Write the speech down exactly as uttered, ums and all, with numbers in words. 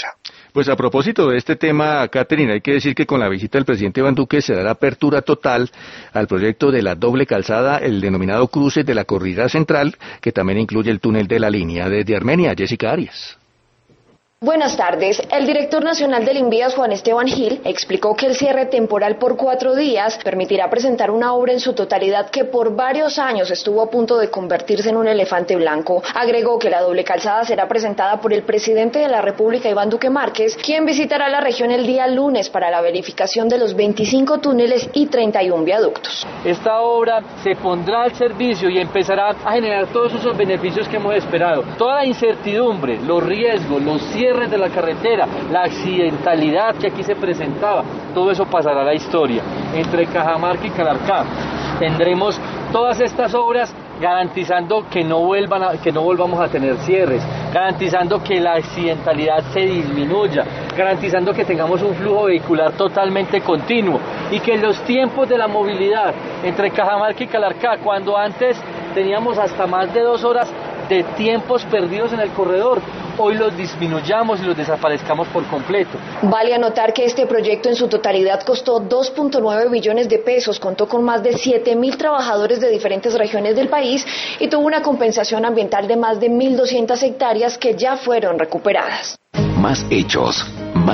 nuestra. Pues a propósito de este tema, Catherine, hay que decir que con la visita del presidente Iván Duque se dará apertura total al proyecto de la doble calzada, el denominado cruce de la Corredera Central, que también incluye el túnel de la línea. Desde Armenia, Jessica Arias. Buenas tardes. El director nacional del Invías, Juan Esteban Gil, explicó que el cierre temporal por cuatro días permitirá presentar una obra en su totalidad que por varios años estuvo a punto de convertirse en un elefante blanco. Agregó que la doble calzada será presentada por el presidente de la República, Iván Duque Márquez, quien visitará la región el día lunes para la verificación de los veinticinco túneles y treinta y uno viaductos. Esta obra se pondrá al servicio y empezará a generar todos esos beneficios que hemos esperado. Toda la incertidumbre, los riesgos, los cierres de la carretera, la accidentalidad que aquí se presentaba, todo eso pasará a la historia. Entre Cajamarca y Calarcá tendremos todas estas obras garantizando que no vuelvan a, que no volvamos a tener cierres, garantizando que la accidentalidad se disminuya, garantizando que tengamos un flujo vehicular totalmente continuo y que los tiempos de la movilidad entre Cajamarca y Calarcá, cuando antes teníamos hasta más de dos horas de tiempos perdidos en el corredor, hoy los disminuyamos y los desaparezcamos por completo. Vale anotar que este proyecto en su totalidad costó dos punto nueve billones de pesos, contó con más de siete mil trabajadores de diferentes regiones del país y tuvo una compensación ambiental de más de mil doscientas hectáreas que ya fueron recuperadas. Más hechos